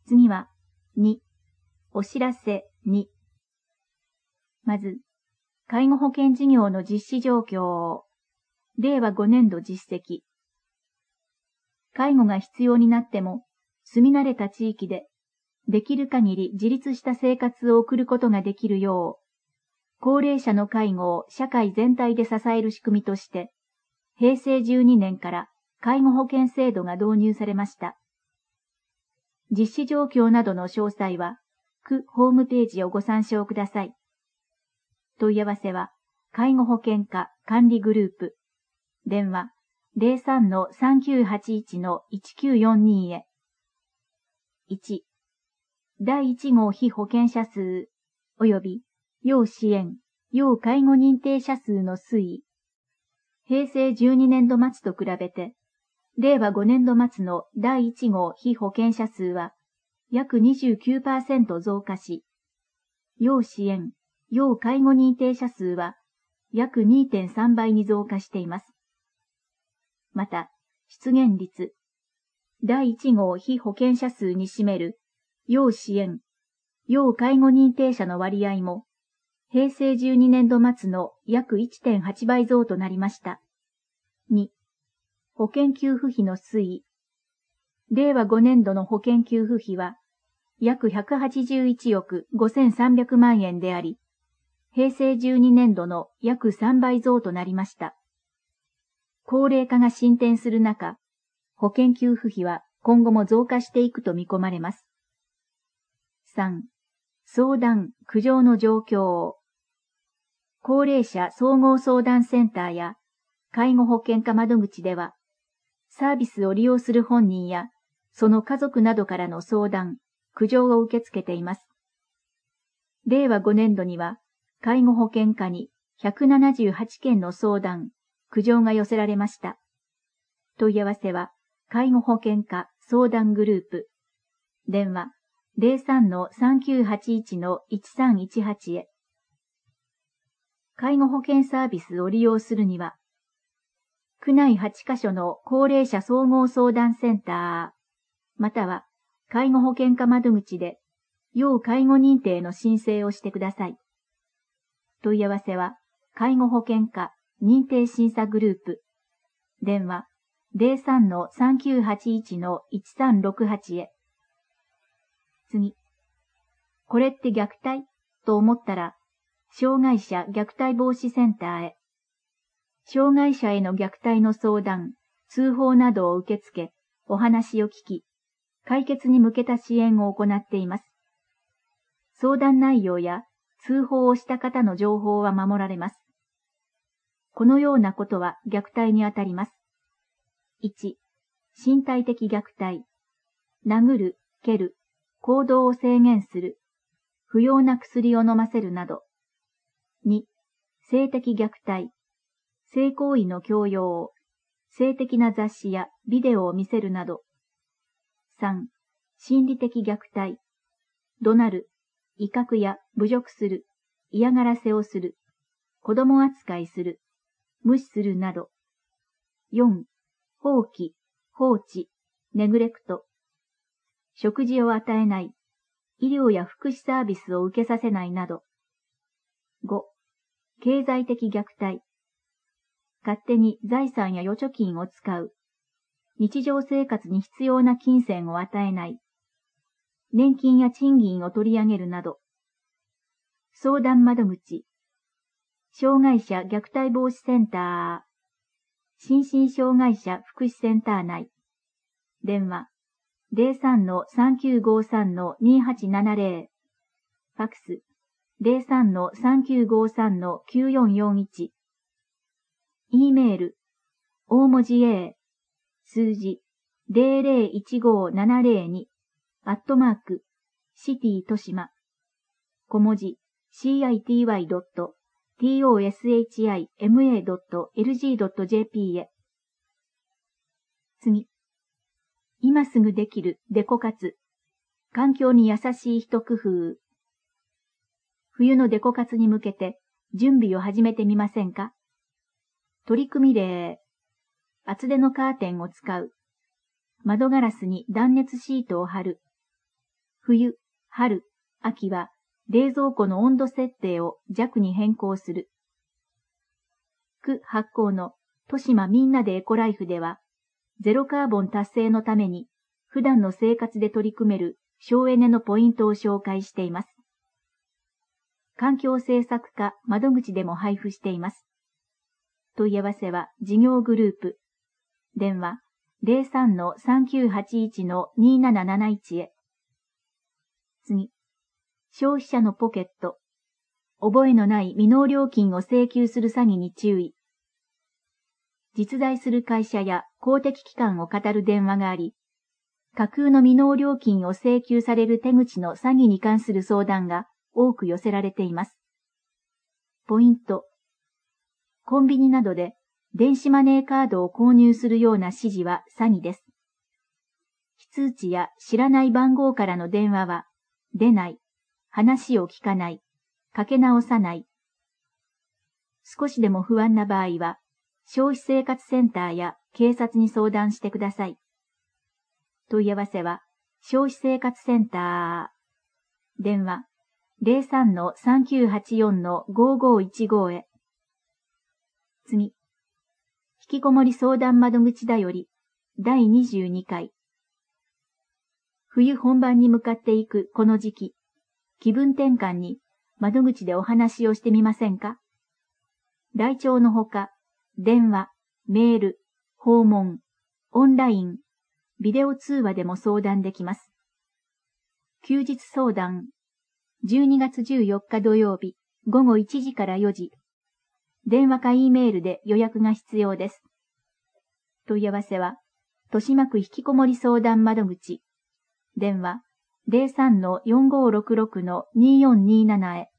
次は、2、お知らせ2。まず、介護保険事業の実施状況を、令和5年度実績。介護が必要になっても、住み慣れた地域で、できる限り自立した生活を送ることができるよう、高齢者の介護を社会全体で支える仕組みとして、平成12年から介護保険制度が導入されました。実施状況などの詳細は、区ホームページをご参照ください。問い合わせは、介護保険課管理グループ、電話03-3981-1942へ。1、第1号被保険者数、及び要支援、要介護認定者数の推移。平成12年度末と比べて、令和5年度末の第1号被保険者数は約 29% 増加し、要支援、要介護認定者数は約 2.3 倍に増加しています。また、出現率、第1号被保険者数に占める要支援、要介護認定者の割合も、平成12年度末の約 1.8 倍増となりました。2、保険給付費の推移。令和5年度の保険給付費は、約181億5300万円であり、平成12年度の約3倍増となりました。高齢化が進展する中、保険給付費は今後も増加していくと見込まれます。3、相談・苦情の状況。高齢者総合相談センターや介護保険課窓口では、サービスを利用する本人やその家族などからの相談・苦情を受け付けています。令和5年度には、介護保険課に178件の相談・苦情が寄せられました。問い合わせは、介護保険課相談グループ、電話03-3981-1318へ。介護保険サービスを利用するには、区内8カ所の高齢者総合相談センター、または介護保険課窓口で、要介護認定の申請をしてください。問い合わせは、介護保険課認定審査グループ、電話03-3981-1368へ。次。これって虐待と思ったら、障害者虐待防止センターへ。障害者への虐待の相談、通報などを受け付け、お話を聞き、解決に向けた支援を行っています。相談内容や通報をした方の情報は守られます。このようなことは虐待にあたります。1、身体的虐待。殴る、蹴る、行動を制限する、不要な薬を飲ませるなど。2、性的虐待。性行為の強要、性的な雑誌やビデオを見せるなど。3、心理的虐待。怒鳴る、威嚇や侮辱する、嫌がらせをする、子供扱いする、無視するなど。4、放棄、放置、ネグレクト。食事を与えない、医療や福祉サービスを受けさせないなど。5、経済的虐待。勝手に財産や預貯金を使う。日常生活に必要な金銭を与えない。年金や賃金を取り上げるなど。相談窓口。障害者虐待防止センター。心身障害者福祉センター内。電話。03-3953-2870。ファックス。03-3953-9441。E メール。大文字 A。数字。0015702。@city 豊島。小文字。city.toshima.lg.jp へ。次。今すぐできるデコ活。環境に優しい一工夫。冬のデコ活に向けて準備を始めてみませんか？取り組み例。厚手のカーテンを使う。窓ガラスに断熱シートを貼る。 冬、春、秋は冷蔵庫の温度設定を弱に変更する。区発行の豊島みんなでエコライフでは、ゼロカーボン達成のために普段の生活で取り組める省エネのポイントを紹介しています。環境政策課窓口でも配布しています。問い合わせは事業グループ。電話 03-3981-2771 へ。次。消費者のポケット。覚えのない未納料金を請求する詐欺に注意。実在する会社や公的機関を語る電話があり、架空の未納料金を請求される手口の詐欺に関する相談が多く寄せられています。ポイント。コンビニなどで電子マネーカードを購入するような指示は詐欺です。非通知や知らない番号からの電話は出ない、話を聞かない、かけ直さない。少しでも不安な場合は、消費生活センターや警察に相談してください。問い合わせは、消費生活センター。電話 03-3984-5515 へ。次。引きこもり相談窓口だより、第22回。冬本番に向かっていくこの時期、気分転換に窓口でお話をしてみませんか？来庁のほか、電話、メール、訪問、オンライン、ビデオ通話でも相談できます。休日相談、12月14日土曜日、午後1時から4時。電話か E メールで予約が必要です。問い合わせは、豊島区引きこもり相談窓口。電話 03-4566-2427 へ。